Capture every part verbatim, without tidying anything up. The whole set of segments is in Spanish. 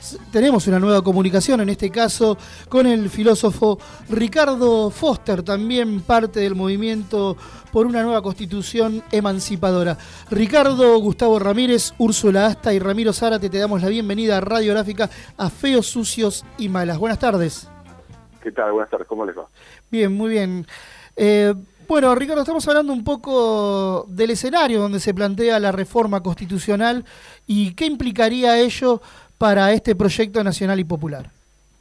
Tenemos, tenemos una nueva comunicación, en este caso con el filósofo Ricardo Foster, también parte del movimiento por una nueva constitución emancipadora. Ricardo, Gustavo Ramírez, Úrsula Asta y Ramiro Zárate, te damos la bienvenida a Radiográfica, a Feos, Sucios y Malas. Buenas tardes. ¿Qué tal? Buenas tardes, ¿cómo les va? Bien, muy bien. Eh, bueno, Ricardo, estamos hablando un poco del escenario donde se plantea la reforma constitucional y qué implicaría ello para este proyecto nacional y popular.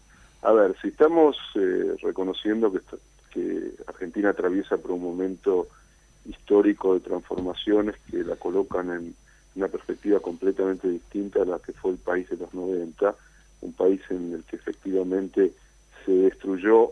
A ver, si estamos eh, reconociendo que, que Argentina atraviesa por un momento histórico de transformaciones que la colocan en una perspectiva completamente distinta a la que fue el país de los noventa, un país en el que efectivamente se destruyó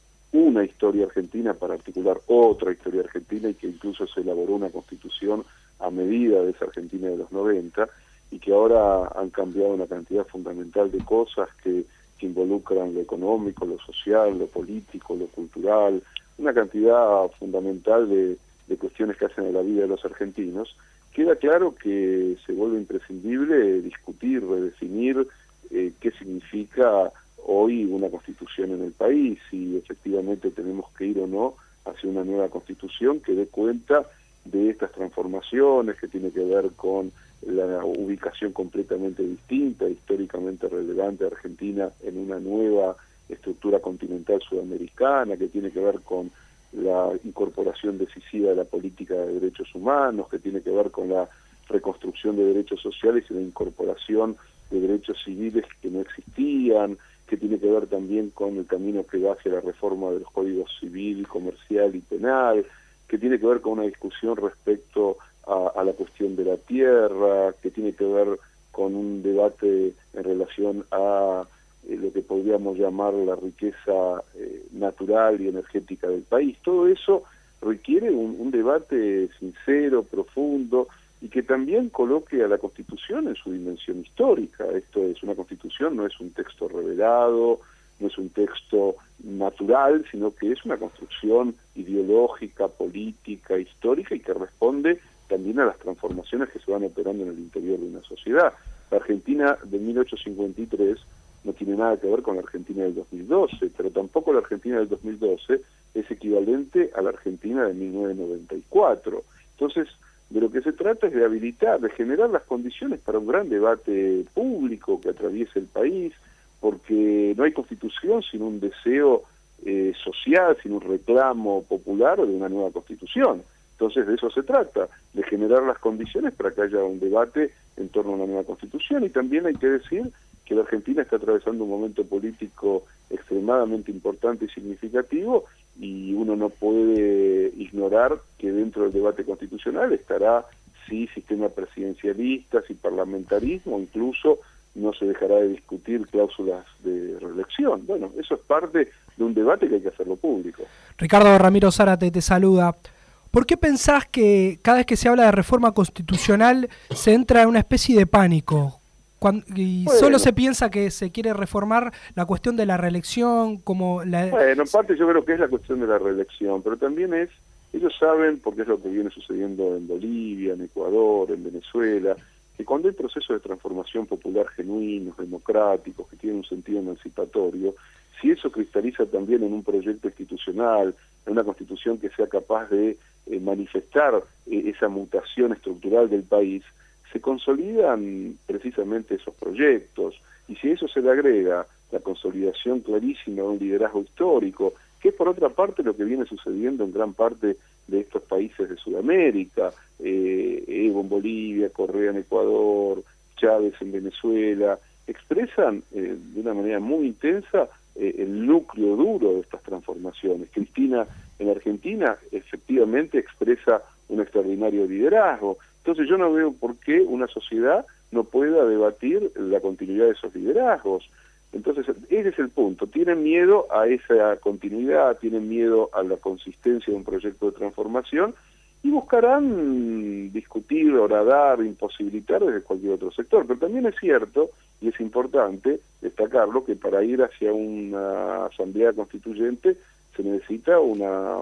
una historia argentina para articular otra historia argentina y que incluso se elaboró una constitución a medida de esa Argentina de los noventa y que ahora han cambiado una cantidad fundamental de cosas que, que involucran lo económico, lo social, lo político, lo cultural, una cantidad fundamental de, de cuestiones que hacen a la vida de los argentinos. Queda claro que se vuelve imprescindible discutir, redefinir eh, qué significa hoy una constitución en el país, si efectivamente tenemos que ir o no hacia una nueva constitución que dé cuenta de estas transformaciones, que tiene que ver con la ubicación completamente distinta, históricamente relevante de Argentina en una nueva estructura continental sudamericana, que tiene que ver con la incorporación decisiva de la política de derechos humanos, que tiene que ver con la reconstrucción de derechos sociales y la incorporación de derechos civiles que no existían, que tiene que ver también con el camino que va hacia la reforma de los códigos civil, comercial y penal, que tiene que ver con una discusión respecto a, a la cuestión de la tierra, que tiene que ver con un debate en relación a eh, lo que podríamos llamar la riqueza eh, natural y energética del país. Todo eso requiere un, un debate sincero, profundo, y que también coloque a la Constitución en su dimensión histórica. Esto es, una Constitución no es un texto revelado, no es un texto natural, sino que es una construcción ideológica, política, histórica, y que responde también a las transformaciones que se van operando en el interior de una sociedad. La Argentina de mil ochocientos cincuenta y tres no tiene nada que ver con la Argentina del dos mil doce, pero tampoco la Argentina del dos mil doce es equivalente a la Argentina de mil novecientos noventa y cuatro. Entonces, de lo que se trata es de habilitar, de generar las condiciones para un gran debate público que atraviese el país, porque no hay constitución sin un deseo eh, social, sin un reclamo popular de una nueva constitución. Entonces de eso se trata, de generar las condiciones para que haya un debate en torno a una nueva constitución. Y también hay que decir que la Argentina está atravesando un momento político extremadamente importante y significativo, y uno no puede ignorar que dentro del debate constitucional estará si sistema presidencialista, si parlamentarismo, incluso no se dejará de discutir cláusulas de reelección. Bueno, eso es parte de un debate que hay que hacerlo público. Ricardo, Ramiro Zárate te saluda. ¿Por qué pensás que cada vez que se habla de reforma constitucional se entra en una especie de pánico? Cuando, y bueno, solo se piensa que se quiere reformar la cuestión de la reelección, como la... Bueno, en parte yo creo que es la cuestión de la reelección, pero también es, ellos saben, porque es lo que viene sucediendo en Bolivia, en Ecuador, en Venezuela, que cuando hay procesos de transformación popular genuinos, democráticos, que tienen un sentido emancipatorio, si eso cristaliza también en un proyecto institucional, en una constitución que sea capaz de eh, manifestar eh, esa mutación estructural del país, se consolidan precisamente esos proyectos, y si a eso se le agrega la consolidación clarísima de un liderazgo histórico, que es por otra parte lo que viene sucediendo en gran parte de estos países de Sudamérica, eh, Evo en Bolivia, Correa en Ecuador, Chávez en Venezuela, expresan eh, de una manera muy intensa eh, el núcleo duro de estas transformaciones. Cristina en Argentina efectivamente expresa un extraordinario liderazgo. Entonces yo no veo por qué una sociedad no pueda debatir la continuidad de esos liderazgos. Entonces ese es el punto. Tienen miedo a esa continuidad, tienen miedo a la consistencia de un proyecto de transformación y buscarán discutir, horadar, imposibilitar desde cualquier otro sector. Pero también es cierto, y es importante destacarlo, que para ir hacia una asamblea constituyente se necesita una,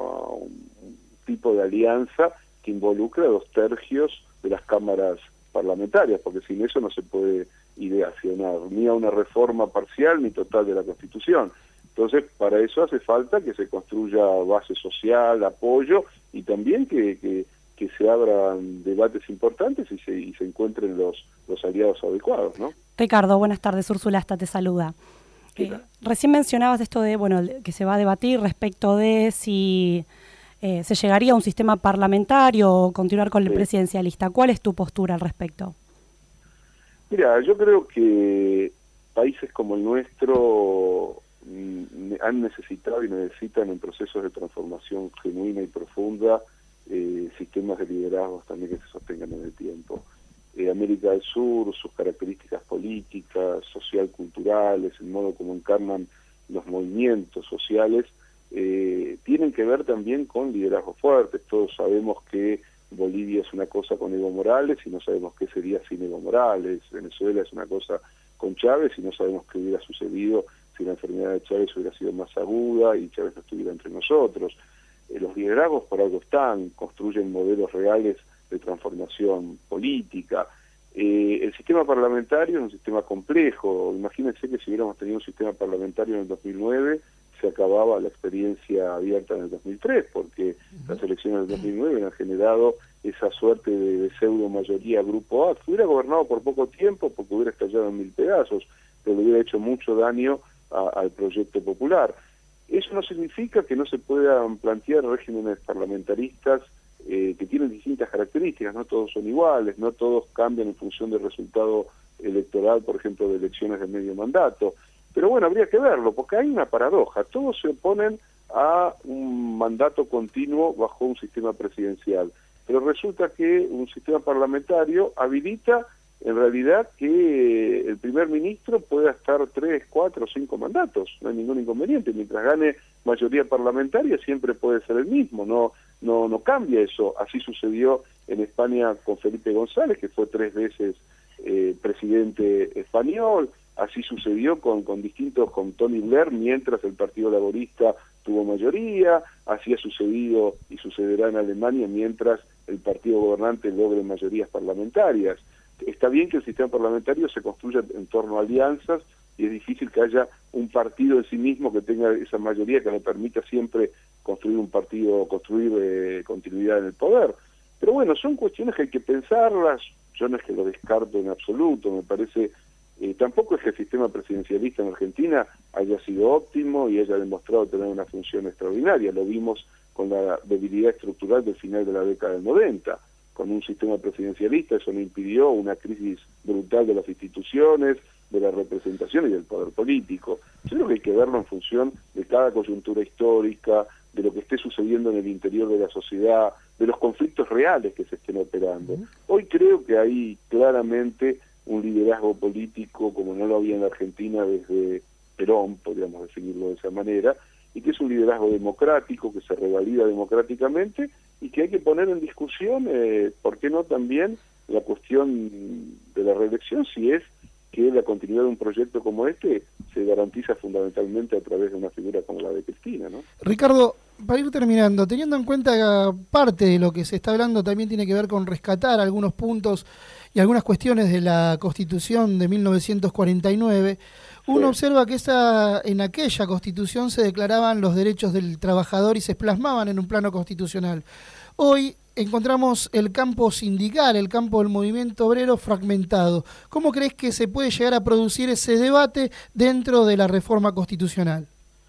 un tipo de alianza que involucre a dos tercios de las cámaras parlamentarias, porque sin eso no se puede ideacionar, ni a una reforma parcial ni total de la Constitución. Entonces, para eso hace falta que se construya base social, apoyo, y también que, que, que se abran debates importantes y se, y se encuentren los, los aliados adecuados, ¿no? Ricardo, buenas tardes. Úrsula hasta te saluda. Eh, recién mencionabas esto de, bueno, que se va a debatir respecto de si eh, se llegaría a un sistema parlamentario o continuar con el sí. presidencialista. ¿Cuál es tu postura al respecto? Mira, yo creo que países como el nuestro han necesitado y necesitan en procesos de transformación genuina y profunda eh, sistemas de liderazgos también que se sostengan en el tiempo. Eh, América del Sur, sus características políticas, social-culturales, el modo como encarnan los movimientos sociales, eh, tienen que ver también con liderazgos fuertes. Todos sabemos que Bolivia es una cosa con Evo Morales y no sabemos qué sería sin Evo Morales. Venezuela es una cosa con Chávez y no sabemos qué hubiera sucedido si la enfermedad de Chávez hubiera sido más aguda y Chávez no estuviera entre nosotros. Eh, los liderazgos por algo están, construyen modelos reales de transformación política. Eh, el sistema parlamentario es un sistema complejo. Imagínense que si hubiéramos tenido un sistema parlamentario en el dos mil nueve, se acababa la experiencia abierta en el dos mil tres, porque uh-huh. las elecciones del dos mil nueve han generado esa suerte de, de pseudo mayoría grupo A, que hubiera gobernado por poco tiempo porque hubiera estallado en mil pedazos, pero le hubiera hecho mucho daño a, al proyecto popular. Eso no significa que no se puedan plantear regímenes parlamentaristas eh, que tienen distintas características, no todos son iguales, no todos cambian en función del resultado electoral, por ejemplo, de elecciones de medio mandato. Pero bueno, habría que verlo, porque hay una paradoja. Todos se oponen a un mandato continuo bajo un sistema presidencial, pero resulta que un sistema parlamentario habilita en realidad que el primer ministro pueda estar tres, cuatro, cinco mandatos, no hay ningún inconveniente. Mientras gane mayoría parlamentaria siempre puede ser el mismo, no no no cambia eso. Así sucedió en España con Felipe González, que fue tres veces eh, presidente español. Así sucedió con, con distintos, con Tony Blair, mientras el Partido Laborista tuvo mayoría. Así ha sucedido y sucederá en Alemania mientras el partido gobernante logre mayorías parlamentarias. Está bien que el sistema parlamentario se construya en torno a alianzas y es difícil que haya un partido en sí mismo que tenga esa mayoría que le permita siempre construir un partido, construir eh, continuidad en el poder. Pero bueno, son cuestiones que hay que pensarlas. Yo no es que lo descarto en absoluto, me parece... Eh, tampoco es que el sistema presidencialista en Argentina haya sido óptimo y haya demostrado tener una función extraordinaria. Lo vimos con la debilidad estructural del final de la década del noventa. Con un sistema presidencialista eso no impidió una crisis brutal de las instituciones, de la representación y del poder político. Yo creo que hay que verlo en función de cada coyuntura histórica, de lo que esté sucediendo en el interior de la sociedad, de los conflictos reales que se estén operando. Hoy creo que hay claramente un liderazgo político como no lo había en la Argentina desde Perón, podríamos definirlo de esa manera, y que es un liderazgo democrático, que se revalida democráticamente, y que hay que poner en discusión, eh, ¿por qué no también la cuestión de la reelección, si es que la continuidad de un proyecto como este se garantiza fundamentalmente a través de una figura como la de Cristina, ¿no? Ricardo, para ir terminando, teniendo en cuenta que parte de lo que se está hablando también tiene que ver con rescatar algunos puntos y algunas cuestiones de la Constitución de mil novecientos cuarenta y nueve, uno sí. observa que esa, en aquella Constitución se declaraban los derechos del trabajador y se plasmaban en un plano constitucional. Hoy encontramos el campo sindical, el campo del movimiento obrero fragmentado. ¿Cómo crees que se puede llegar a producir ese debate dentro de la reforma constitucional?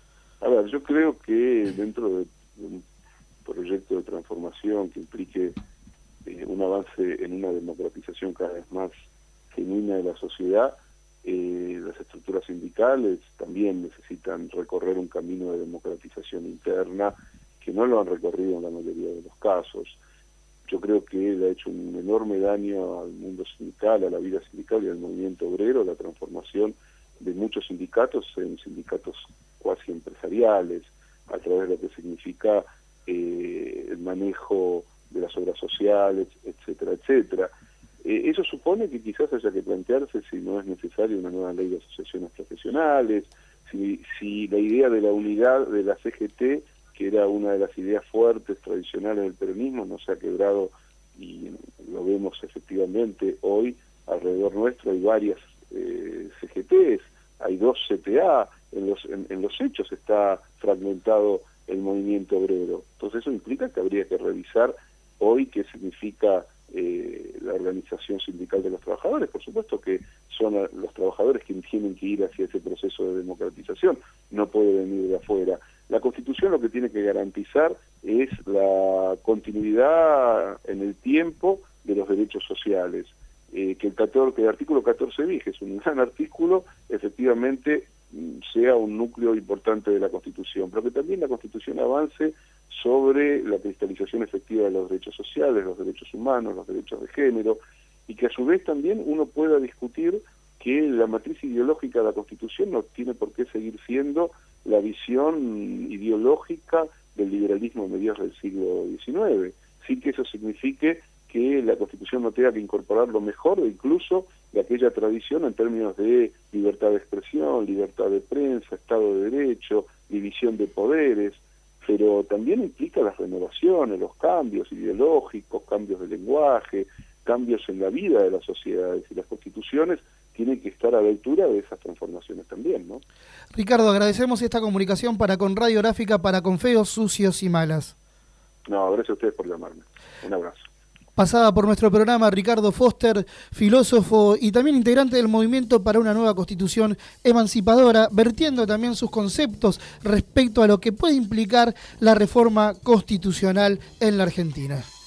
A ver, yo creo que dentro de un proyecto de transformación que implique eh, un avance en una democratización cada vez más genuina de la sociedad, eh, las estructuras sindicales también necesitan recorrer un camino de democratización interna que no lo han recorrido en la mayoría de los casos. Yo creo que le ha hecho un enorme daño al mundo sindical, a la vida sindical y al movimiento obrero, la transformación de muchos sindicatos en sindicatos cuasi empresariales, a través de lo que significa eh, el manejo de las obras sociales, etcétera, etcétera. Eh, eso supone que quizás haya que plantearse si no es necesaria una nueva ley de asociaciones profesionales, si, si la idea de la unidad de la C G T, que era una de las ideas fuertes, tradicionales del peronismo, no se ha quebrado y lo vemos efectivamente hoy alrededor nuestro. Hay varias eh, C G Ts, hay dos C T A, en los, en, en los hechos está fragmentado el movimiento obrero. Entonces eso implica que habría que revisar hoy qué significa eh, la organización sindical de los trabajadores. Por supuesto que son los trabajadores quienes tienen que ir hacia ese proceso de democratización, no puede venir de afuera. La Constitución lo que tiene que garantizar es la continuidad en el tiempo de los derechos sociales. Eh, que, el catorce, que el artículo catorce bis, que es un gran artículo, efectivamente sea un núcleo importante de la Constitución, pero que también la Constitución avance sobre la cristalización efectiva de los derechos sociales, los derechos humanos, los derechos de género, y que a su vez también uno pueda discutir que la matriz ideológica de la Constitución no tiene por qué seguir siendo la visión ideológica del liberalismo a mediados del siglo diecinueve, sin que eso signifique que la Constitución no tenga que incorporar lo mejor, incluso de aquella tradición en términos de libertad de expresión, libertad de prensa, Estado de Derecho, división de poderes, pero también implica las renovaciones, los cambios ideológicos, cambios de lenguaje, cambios en la vida de las sociedades, y las constituciones tienen que estar a la altura de esas transformaciones también, ¿no? Ricardo, agradecemos esta comunicación para con Radiográfica, para con Feos, Sucios y Malas. No, gracias a ustedes por llamarme. Un abrazo. Pasada por nuestro programa Ricardo Foster, filósofo y también integrante del Movimiento para una Nueva Constitución Emancipadora, vertiendo también sus conceptos respecto a lo que puede implicar la reforma constitucional en la Argentina.